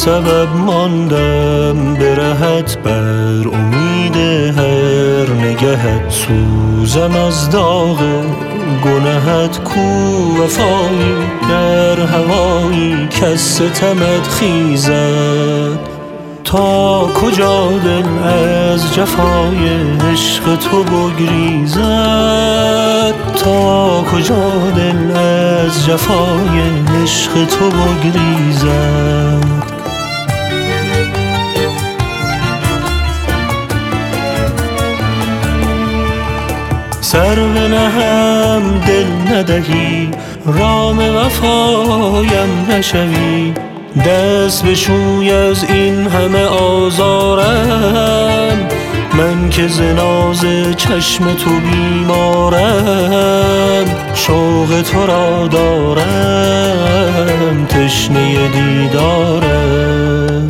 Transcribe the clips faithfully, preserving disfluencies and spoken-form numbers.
سبب ماندم به رهت بر امید هر نگهت، سوزم از داغ گناهت کو وفایی در هوایی کس ستمت خیزد. تا کجا دل از جفای عشق تو بگریزد، تا کجا دل از جفای عشق تو بگریزد. سر بنهم دل ندهی، رام وفایم نشوی، دست بشوی از این همه آزارم. من که ز ناز چشم تو بیمارم، شوق تو را دارم تشنه دیدارم.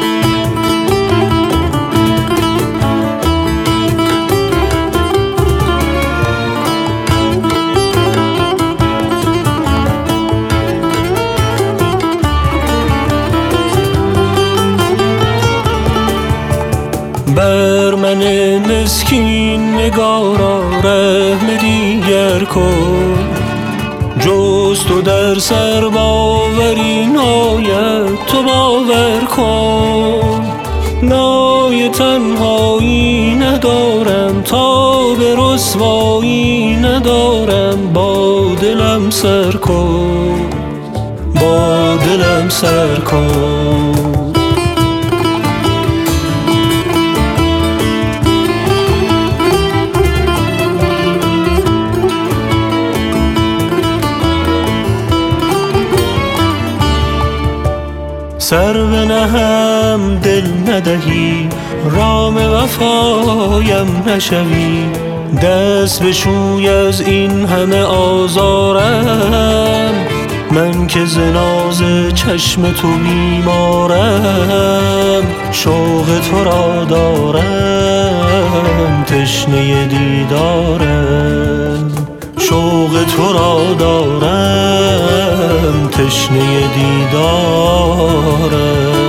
بر من مسکین نگارا رحم دیگر کن، جز تو در سر باوری ناید تو باور کن. نای تنهایی ندارم تا به رسوایی ندارم، با دلم سر کن با دلم سر کن. سر بنهم دل ندهی، رام وفایم نشوی، دست بشوی از این همه آزارم. من که ز ناز چشم تو بیمارم، شوق تو را دارم تشنه دیدارم. شوق تو را دارم تشنه دیدارم.